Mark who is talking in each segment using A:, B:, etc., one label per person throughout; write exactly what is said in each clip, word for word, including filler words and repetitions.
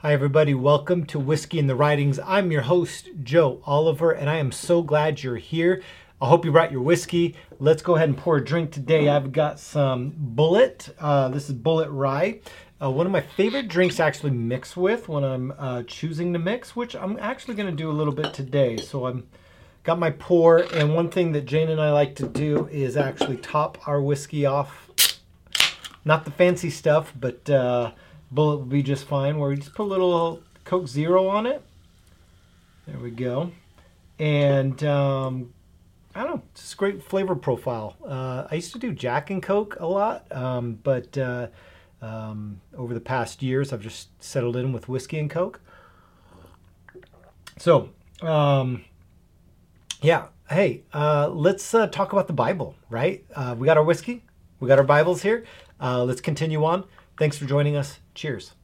A: Hi, everybody. Welcome to Whiskey and the Writings. I'm your host, Joe Oliver, and I am so glad you're here. I hope you brought your whiskey. Let's go ahead and pour a drink today. I've got some Bulleit. Uh, this is Bulleit Rye. Uh, one of my favorite drinks to actually mix with when I'm uh, choosing to mix, which I'm actually going to do a little bit today. So I'm got my pour, and one thing that Jane and I like to do is actually top our whiskey off. Not the fancy stuff, but uh, Bulleit will be just fine, where we just put a little Coke Zero on it. There we go. And um, I don't know, it's just a great flavor profile. Uh, I used to do Jack and Coke a lot, um, but uh, um, over the past years, I've just settled in with whiskey and Coke. So, um, yeah, hey, uh, let's uh, talk about the Bible, right? Uh, we got our whiskey, we got our Bibles here. Uh, let's continue on. Thanks for joining us. Cheers.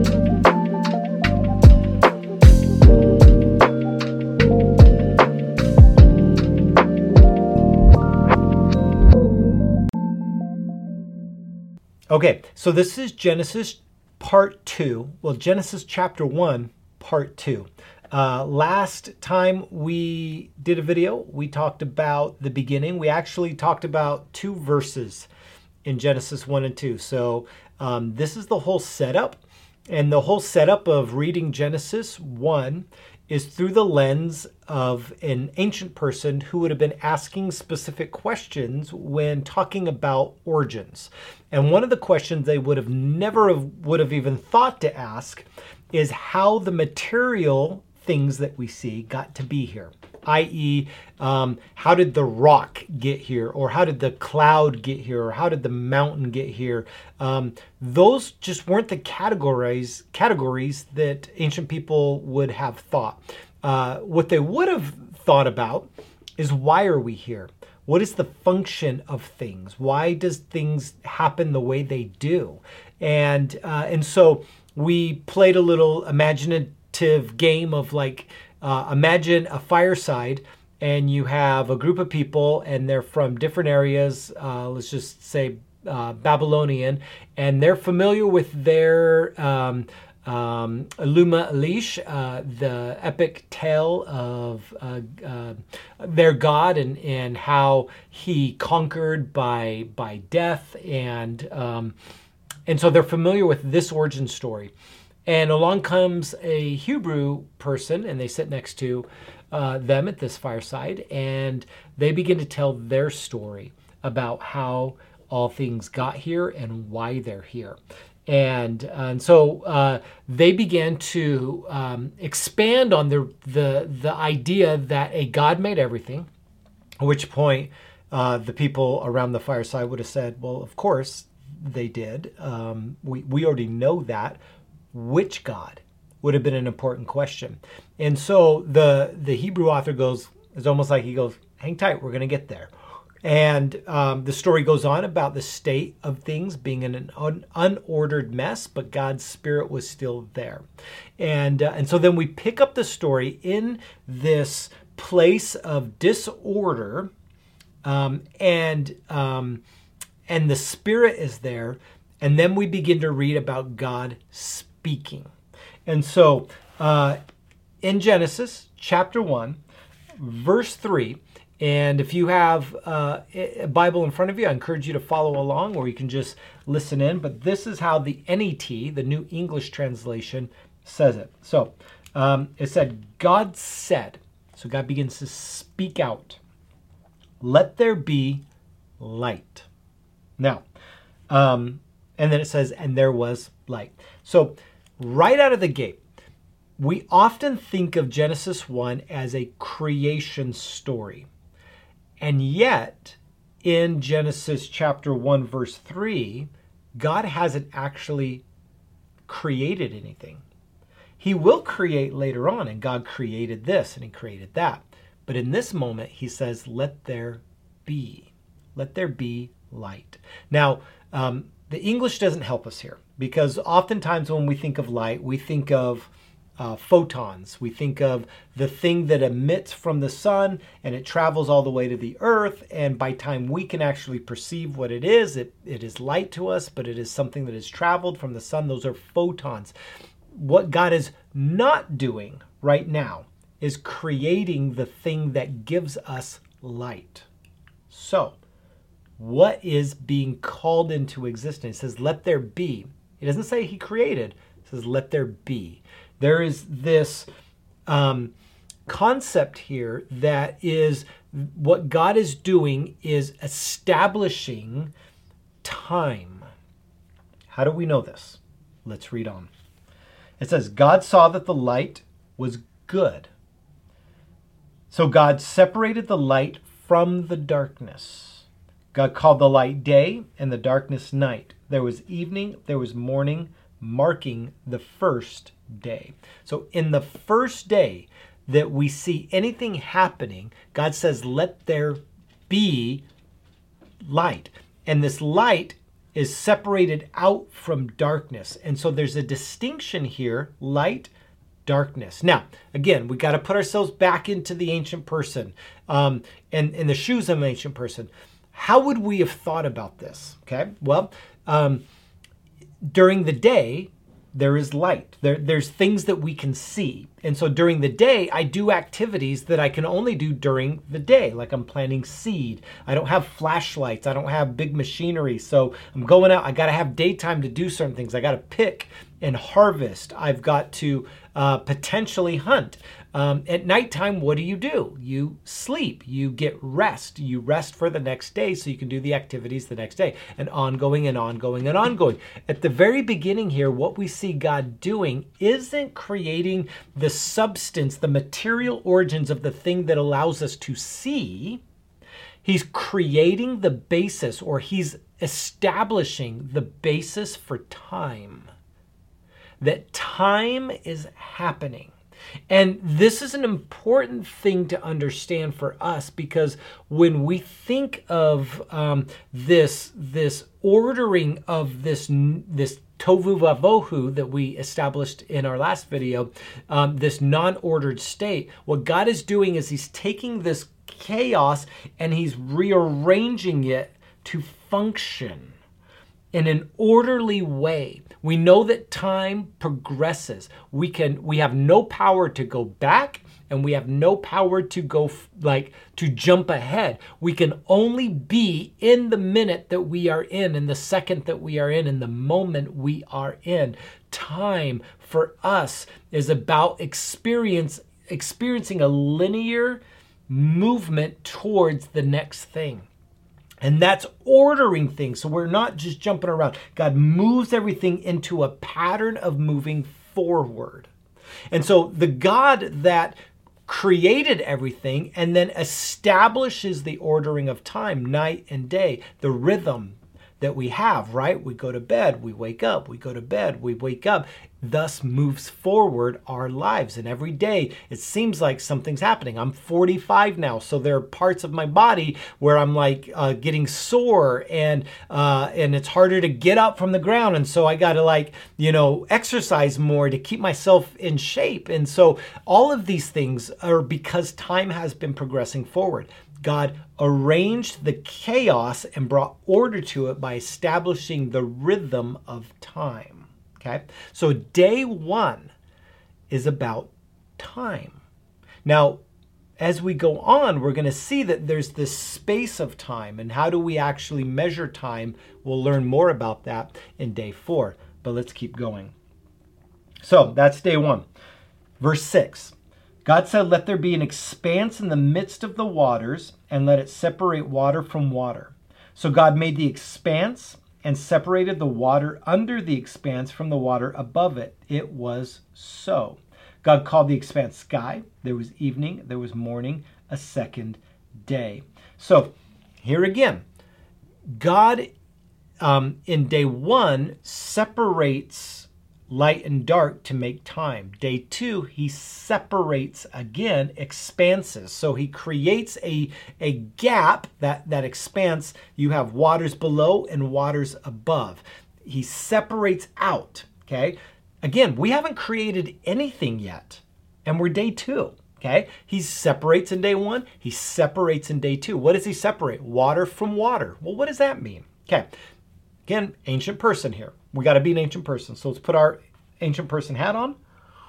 A: Okay, so this is Genesis part two. Well, Genesis chapter one, part two. Uh, last time we did a video, we talked about the beginning. We actually talked about two verses in Genesis one and two. So um, this is the whole setup. And the whole setup of reading Genesis one is through the lens of an ancient person who would have been asking specific questions when talking about origins. And one of the questions they would have never have, would have even thought to ask is how the material things that we see got to be here, that is, um, how did the rock get here, or how did the cloud get here, or how did the mountain get here? Um, those just weren't the categories categories that ancient people would have thought. Uh, what they would have thought about is, why are we here? What is the function of things? Why does things happen the way they do? And uh, and so we played a little imaginative game of like, uh, imagine a fireside, and you have a group of people, and they're from different areas. Uh, let's just say uh, Babylonian, and they're familiar with their um, um, Enuma Elish, uh, the epic tale of uh, uh, their god, and and how he conquered by by death, and um, and so they're familiar with this origin story. And along comes a Hebrew person, and they sit next to uh, them at this fireside, and they begin to tell their story about how all things got here and why they're here. And, and so uh, they began to um, expand on the, the, the idea that a God made everything, at which point uh, the people around the fireside would have said, well, of course they did. Um, we, we already know that. Which God would have been an important question. And so the the Hebrew author goes, it's almost like he goes, hang tight, we're going to get there. And um, the story goes on about the state of things being in an un- unordered mess, but God's Spirit was still there. And, uh, and so then we pick up the story in this place of disorder, um, and, um, and the Spirit is there. And then we begin to read about God speaking. Speaking. And so uh, in Genesis chapter one, verse three, and if you have uh, a Bible in front of you, I encourage you to follow along, or you can just listen in. But this is how the N E T, the New English Translation, says it. So um, it said, God said, so God begins to speak out, let there be light. Now, um, and then it says, and there was light. So right out of the gate, we often think of Genesis one as a creation story. And yet, in Genesis chapter one, verse three, God hasn't actually created anything. He will create later on, and God created this and he created that. But in this moment, he says, let there be. Let there be light. Now, um, the English doesn't help us here, because oftentimes when we think of light, we think of uh, photons. We think of the thing that emits from the sun, and it travels all the way to the earth. And by time we can actually perceive what it is, it, it is light to us, but it is something that has traveled from the sun. Those are photons. what God is not doing right now is creating the thing that gives us light. So, what is being called into existence? It says, let there be. It doesn't say he created. It says, let there be. There is this um, concept here that is what God is doing is establishing time. How do we know this? Let's read on. It says, God saw that the light was good. So God separated the light from the darkness. God called the light day and the darkness night. There was evening, there was morning, marking the first day. So in the first day that we see anything happening, God says, let there be light. And this light is separated out from darkness. And so there's a distinction here, light, darkness. Now, again, we got to put ourselves back into the ancient person um, and in the shoes of an ancient person. How would we have thought about this? Okay, well, um, during the day, there is light. There, there's things that we can see. And so during the day, I do activities that I can only do during the day, like I'm planting seed. I don't have flashlights. I don't have big machinery. So I'm going out. I got to have daytime to do certain things. I got to pick and harvest. I've got to uh, potentially hunt. Um, at nighttime, what do you do? You sleep. You get rest. You rest for the next day so you can do the activities the next day. And ongoing and ongoing and ongoing. At the very beginning here, what we see God doing isn't creating the substance, the material origins of the thing that allows us to see. He's creating the basis, or he's establishing the basis for time. That time is happening. And this is an important thing to understand for us, because when we think of um, this, this ordering of this, this tohu vavohu that we established in our last video, um, this non-ordered state, what God is doing is he's taking this chaos and he's rearranging it to function in an orderly way. We know that time progresses. We can, we have no power to go back, and we have no power to go like to jump ahead. We can only be in the minute that we are in, in the second that we are in, in the moment we are in. Time for us is about experience, experiencing a linear movement towards the next thing. And that's ordering things. So we're not just jumping around. God moves everything into a pattern of moving forward. And so the God that created everything and then establishes the ordering of time, night and day, the rhythm that we have, right? We go to bed, we wake up, we go to bed, we wake up, thus moves forward our lives. And every day it seems like something's happening. I'm forty-five now, so there are parts of my body where I'm like uh, getting sore and uh, and it's harder to get up from the ground. And so I got to like, you know, exercise more to keep myself in shape. And so all of these things are because time has been progressing forward. God arranged the chaos and brought order to it by establishing the rhythm of time. Okay, so day one is about time. Now, as we go on, we're going to see that there's this space of time, and how do we actually measure time? We'll learn more about that in day four, but let's keep going. So that's day one. Verse six. God said, let there be an expanse in the midst of the waters, and let it separate water from water. So God made the expanse and separated the water under the expanse from the water above it. It was so. God called the expanse sky. There was evening, there was morning, a second day. So here again, God um, in day one separates light and dark to make time. Day two, he separates again, expanses. So he creates a, a gap, that, that expanse. You have waters below and waters above. He separates out, okay? Again, we haven't created anything yet, and we're day two, okay? He separates in day one, he separates in day two. What does he separate? Water from water. Well, what does that mean? Okay, again, ancient person here. We got to be an ancient person. So let's put our ancient person hat on.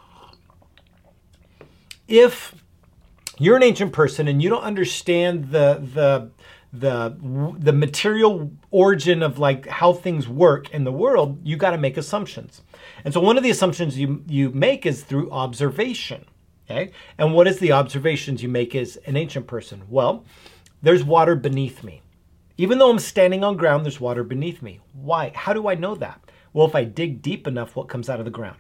A: If you're an ancient person and you don't understand the the the the material origin of like how things work in the world, you got to make assumptions. And so one of the assumptions you you make is through observation. Okay? And what is the observations you make as an ancient person? Well, there's water beneath me. Even though I'm standing on ground, there's water beneath me. Why? How do I know that? Well, if I dig deep enough, what comes out of the ground?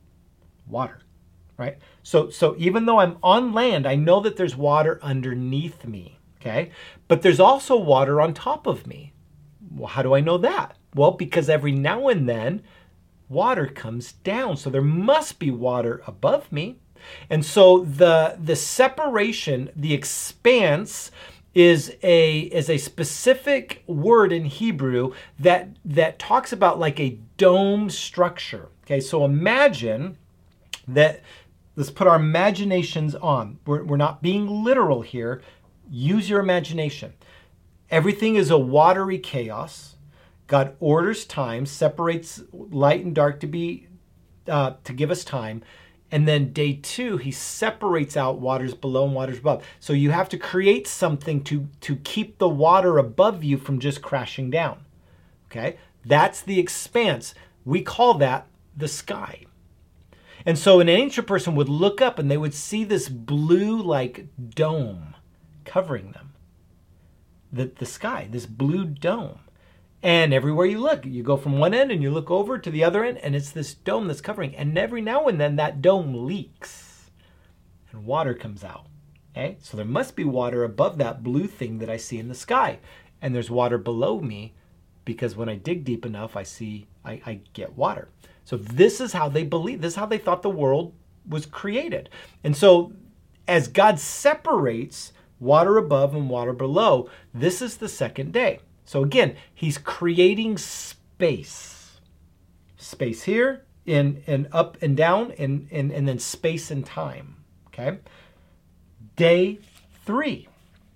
A: Water, right? So, so even though I'm on land, I know that there's water underneath me, okay? But there's also water on top of me. Well, how do I know that? Well, because every now and then, water comes down. So there must be water above me. And so the, the separation, the expanse, is a is a specific word in Hebrew that that talks about like a dome structure. Okay, so imagine that, let's put our imaginations on. We're, we're not being literal here. Use your imagination. Everything is a watery chaos. God orders time, separates light and dark to be uh, to give us time. And then day two, he separates out waters below and waters above. So you have to create something to, to keep the water above you from just crashing down. Okay? That's the expanse. We call that the sky. And so an ancient person would look up and they would see this blue like dome covering them. The, the sky, this blue dome. And everywhere you look, you go from one end and you look over to the other end, and it's this dome that's covering. And every now and then that dome leaks and water comes out. Okay? So there must be water above that blue thing that I see in the sky. And there's water below me because when I dig deep enough, I see, I, I get water. So this is how they believe, this is how they thought the world was created. And so as God separates water above and water below, this is the second day. So again, he's creating space. Space here, and, and up and down, and, and, and then space and time. Okay? Day three.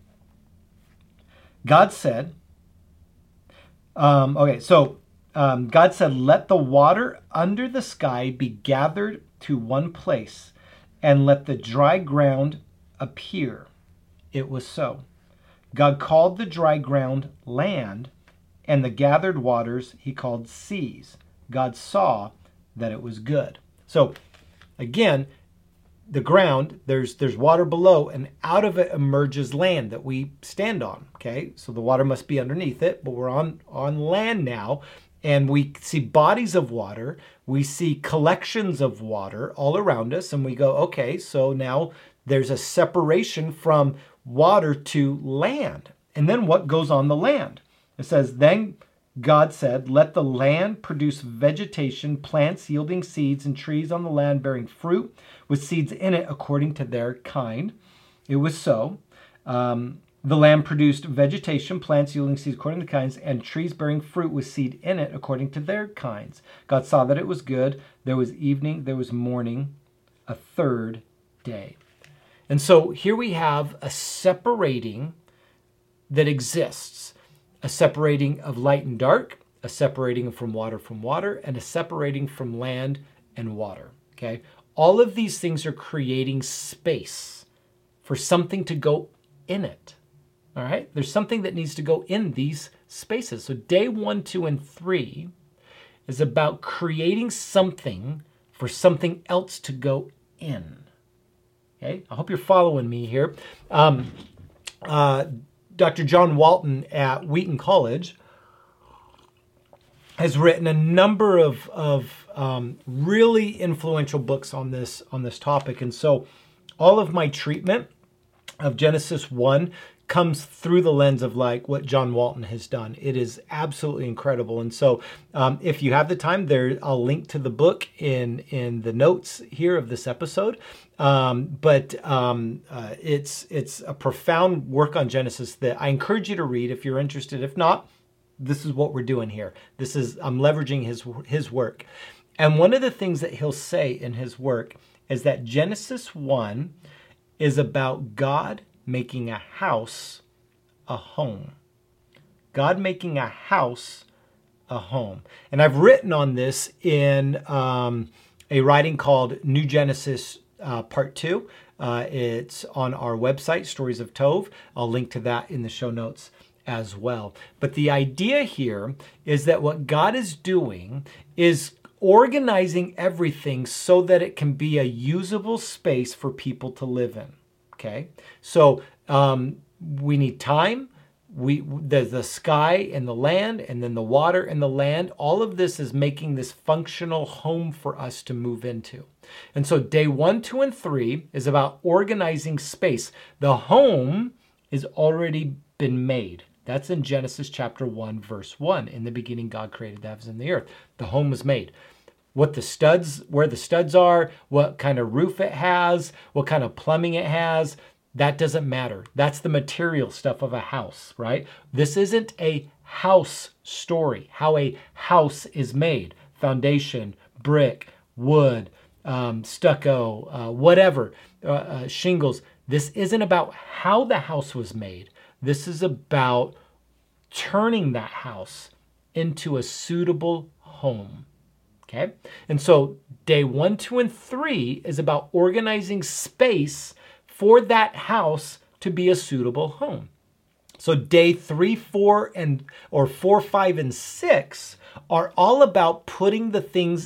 A: God said, um, okay, so um, God said, let the water under the sky be gathered to one place, and let the dry ground appear. It was so. God called the dry ground land, and the gathered waters he called seas. God saw that it was good. So again, the ground, there's there's water below, and out of it emerges land that we stand on. Okay, so the water must be underneath it, but we're on on land now, and we see bodies of water. We see collections of water all around us, and we go, okay, so now there's a separation from water to land. And then what goes on the land? It says, then God said, let the land produce vegetation, plants yielding seeds, and trees on the land bearing fruit with seeds in it according to their kind. It was so. Um, the land produced vegetation, plants yielding seeds according to kinds, and trees bearing fruit with seed in it according to their kinds. God saw that it was good. There was evening, there was morning, a third day. And so here we have a separating that exists, a separating of light and dark, a separating from water from water, and a separating from land and water, okay? All of these things are creating space for something to go in it, all right? There's something that needs to go in these spaces. So day one, two, and three is about creating something for something else to go in. Okay, I hope you're following me here. Um, uh, Doctor John Walton at Wheaton College has written a number of, of um, really influential books on this, on this topic. And so all of my treatment of Genesis one comes through the lens of like what John Walton has done. It is absolutely incredible. And so um, if you have the time there, I'll link to the book in, in the notes here of this episode. Um, but um, uh, it's, it's a profound work on Genesis that I encourage you to read if you're interested. If not, this is what we're doing here. This is, I'm leveraging his, his work. And one of the things that he'll say in his work is that Genesis one is about God making a house a home. God making a house a home. And I've written on this in um, a writing called New Genesis uh, Part two. Uh, it's on our website, Stories of Tov. I'll link to that in the show notes as well. But the idea here is that what God is doing is organizing everything so that it can be a usable space for people to live in. Okay, so um, we need time. We the, the sky and the land, and then the water and the land. All of this is making this functional home for us to move into. And so day one, two, and three is about organizing space. The home is already been made. That's in Genesis chapter one, verse one. In the beginning, God created the heavens and the earth. The home was made. What the studs, where the studs are, what kind of roof it has, what kind of plumbing it has, that doesn't matter. That's the material stuff of a house, right? This isn't a house story, how a house is made. Foundation, brick, wood, um, stucco, uh, whatever, uh, uh, shingles. This isn't about how the house was made. This is about turning that house into a suitable home. Okay? And so day one, two, and three is about organizing space for that house to be a suitable home. So day three, four, and or four, five, and six are all about putting the things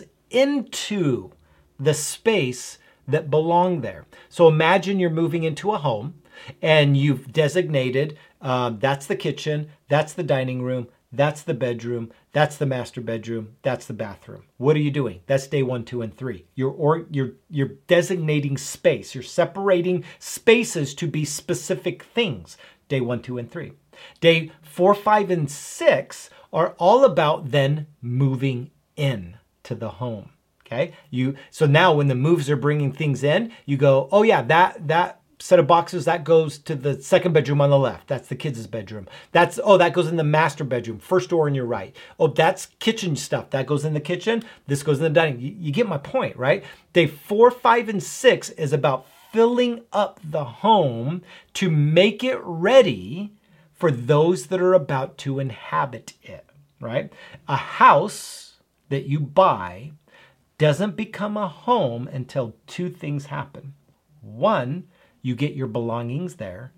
A: into the space that belong there. So imagine you're moving into a home and you've designated um, that's the kitchen, that's the dining room, that's the bedroom, that's the master bedroom, that's the bathroom. What are you doing? That's day one, two, and three. You're or you're you're designating space. You're separating spaces to be specific things. Day one, two, and three. Day four, five, and six are all about then moving in to the home. Okay. You so now when the moves are bringing things in, you go, oh yeah, that that. set of boxes, that goes to the second bedroom on the left. That's the kids' bedroom. That's, oh, that goes in the master bedroom, first door on your right. Oh, that's kitchen stuff. That goes in the kitchen. This goes in the dining. You, you get my point, right? Day four, five, and six is about filling up the home to make it ready for those that are about to inhabit it, right? A house that you buy doesn't become a home until two things happen. One, you get your belongings there.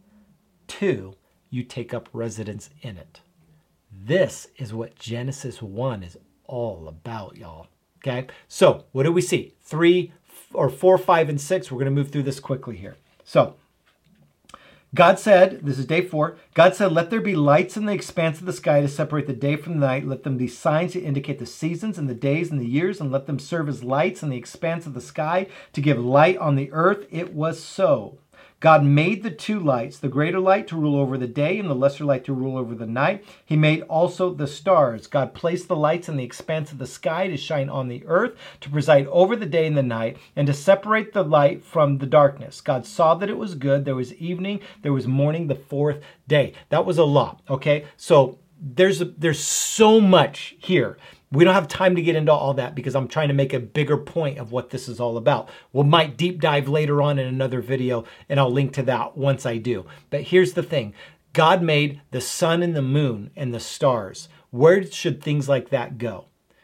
A: Two, you take up residence in it. This is what Genesis one is all about, y'all. Okay, so what do we see? Three or four, five, and six. We're going to move through this quickly here. So God said, this is day four, God said, let there be lights in the expanse of the sky to separate the day from the night. Let them be signs to indicate the seasons and the days and the years, and let them serve as lights in the expanse of the sky to give light on the earth. It was so. God made the two lights, the greater light to rule over the day and the lesser light to rule over the night. He made also the stars. God placed the lights in the expanse of the sky to shine on the earth, to preside over the day and the night, and to separate the light from the darkness. God saw that it was good. There was evening, there was morning, the fourth day. That was a lot, okay? So there's, a, there's so much here. We don't have time to get into all that because I'm trying to make a bigger point of what this is all about. We might deep dive later on in another video, and I'll link to that once I do. But here's the thing. God made the sun and the moon and the stars. Where should things like that go?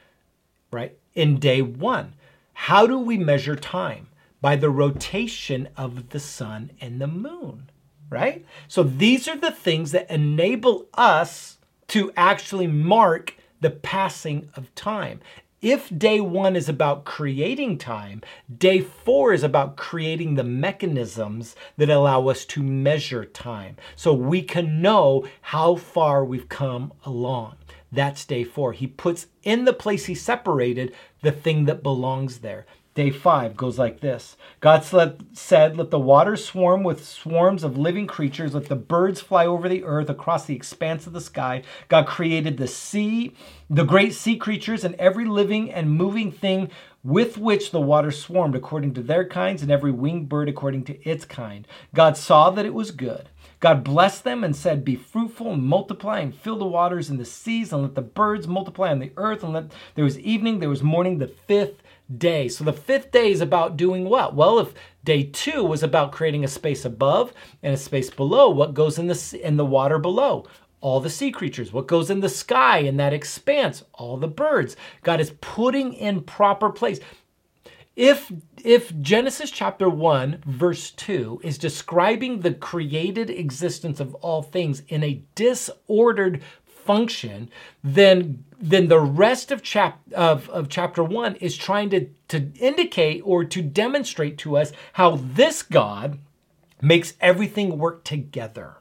A: Right? In day one. How do we measure time? By the rotation of the sun and the moon. Right? So these are the things that enable us to actually mark the passing of time. If day one is about creating time, day four is about creating the mechanisms that allow us to measure time so we can know how far we've come along. That's day four. He puts in the place he separated the thing that belongs there. Day five goes like this. God said, let the waters swarm with swarms of living creatures. Let the birds fly over the earth across the expanse of the sky. God created the sea, the great sea creatures, and every living and moving thing with which the waters swarmed according to their kinds, and every winged bird according to its kind. God saw that it was good. God blessed them and said, be fruitful and multiply and fill the waters and the seas, and let the birds multiply on the earth. And let there was evening, there was morning, the fifth day. So the fifth day is about doing what? Well, if day two was about creating a space above and a space below, what goes in the in the water below? All the sea creatures. What goes in the sky in that expanse? All the birds. God is putting in proper place. If, if Genesis chapter one, verse two is describing the created existence of all things in a disordered function, then, then the rest of, chap, of, of chapter one is trying to, to indicate or to demonstrate to us how this God makes everything work together.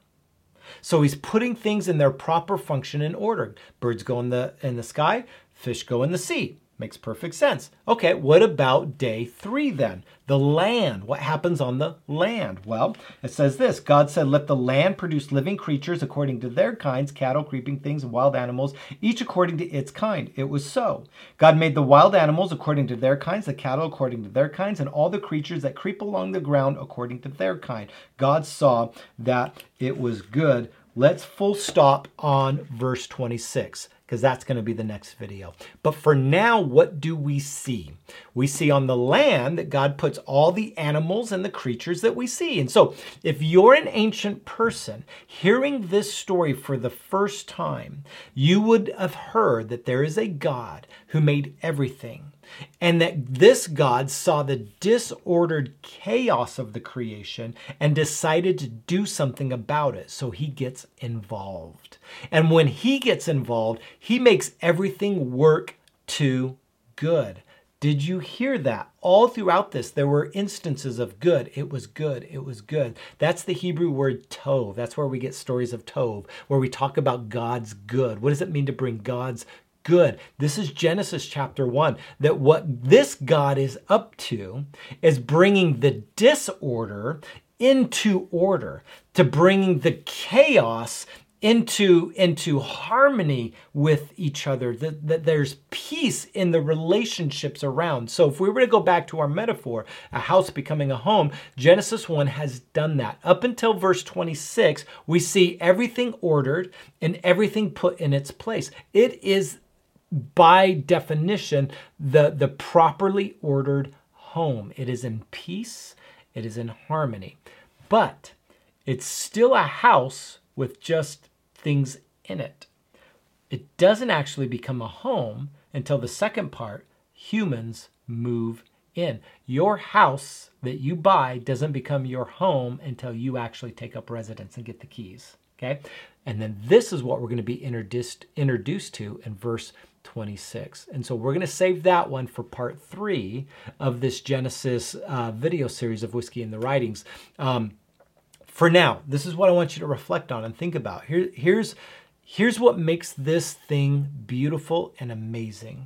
A: So he's putting things in their proper function and order. Birds go in the, in the sky, fish go in the sea. Makes perfect sense. Okay, what about day three then? The land. What happens on the land? Well, it says this. God said, let the land produce living creatures according to their kinds, cattle, creeping things, and wild animals, each according to its kind. It was so. God made the wild animals according to their kinds, the cattle according to their kinds, and all the creatures that creep along the ground according to their kind. God saw that it was good. Let's full stop on verse twenty-six. Because that's going to be the next video. But for now, what do we see? We see on the land that God puts all the animals and the creatures that we see. And so if you're an ancient person hearing this story for the first time, you would have heard that there is a God who made everything. And that this God saw the disordered chaos of the creation and decided to do something about it. So he gets involved. And when he gets involved, he makes everything work to good. Did you hear that? All throughout this, there were instances of good. It was good. It was good. That's the Hebrew word tov. That's where we get stories of tov, where we talk about God's good. What does it mean to bring God's good? This is Genesis chapter one, that what this God is up to is bringing the disorder into order, to bringing the chaos into, into harmony with each other, that, that there's peace in the relationships around. So if we were to go back to our metaphor, a house becoming a home, Genesis one has done that. Up until verse twenty-six, we see everything ordered and everything put in its place. It is by definition, the, the properly ordered home. It is in peace. It is in harmony. But it's still a house with just things in it. It doesn't actually become a home until the second part, humans move in. Your house that you buy doesn't become your home until you actually take up residence and get the keys. Okay? And then this is what we're going to be introduced, introduced to in verse twenty-six. And so we're going to save that one for part three of this Genesis uh, video series of Whiskey and the Writings. Um, for now, this is what I want you to reflect on and think about. Here, here's, here's what makes this thing beautiful and amazing.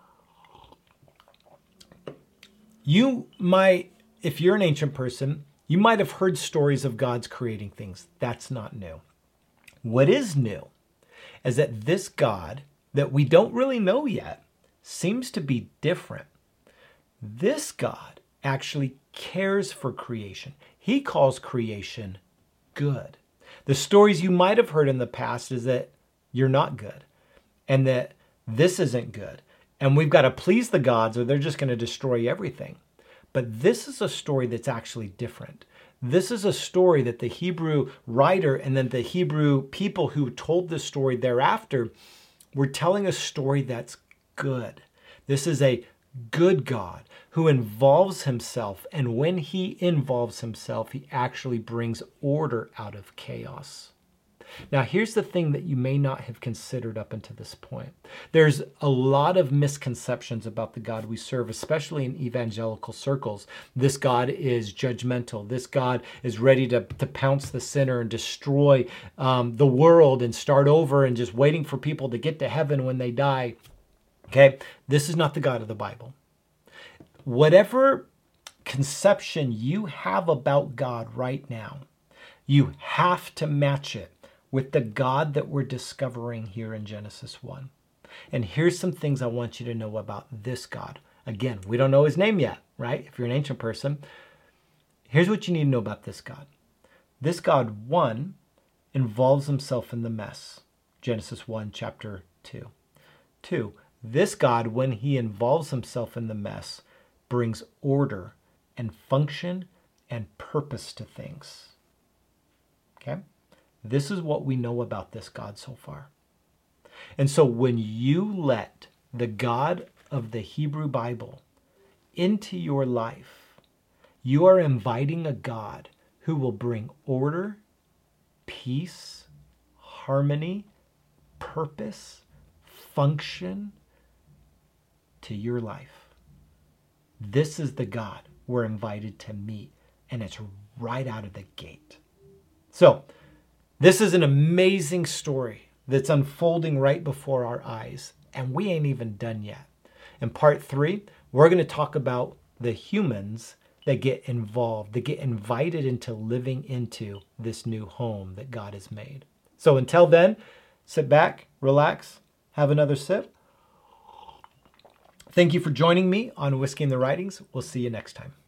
A: You might, if you're an ancient person, you might have heard stories of God's creating things. That's not new. What is new is that this God that we don't really know yet seems to be different. This God actually cares for creation. He calls creation good. The stories you might have heard in the past is that you're not good and that this isn't good. And we've got to please the gods or they're just going to destroy everything. But this is a story that's actually different. This is a story that the Hebrew writer and then the Hebrew people who told this story thereafter were telling a story that's good. This is a good God who involves himself. And when he involves himself, he actually brings order out of chaos. Now, here's the thing that you may not have considered up until this point. There's a lot of misconceptions about the God we serve, especially in evangelical circles. This God is judgmental. This God is ready to, to pounce the sinner and destroy um, the world and start over and just waiting for people to get to heaven when they die. Okay, this is not the God of the Bible. Whatever conception you have about God right now, you have to match it with the God that we're discovering here in Genesis one. And here's some things I want you to know about this God. Again, we don't know his name yet, right? If you're an ancient person, here's what you need to know about this God. This God, one, involves himself in the mess. Genesis one, chapter two. Two, this God, when he involves himself in the mess, brings order and function and purpose to things. Okay? This is what we know about this God so far. And so when you let the God of the Hebrew Bible into your life, you are inviting a God who will bring order, peace, harmony, purpose, function to your life. This is the God we're invited to meet, and it's right out of the gate. So, this is an amazing story that's unfolding right before our eyes, and we ain't even done yet. In part three, we're going to talk about the humans that get involved, that get invited into living into this new home that God has made. So until then, sit back, relax, have another sip. Thank you for joining me on Whiskey and the Writings. We'll see you next time.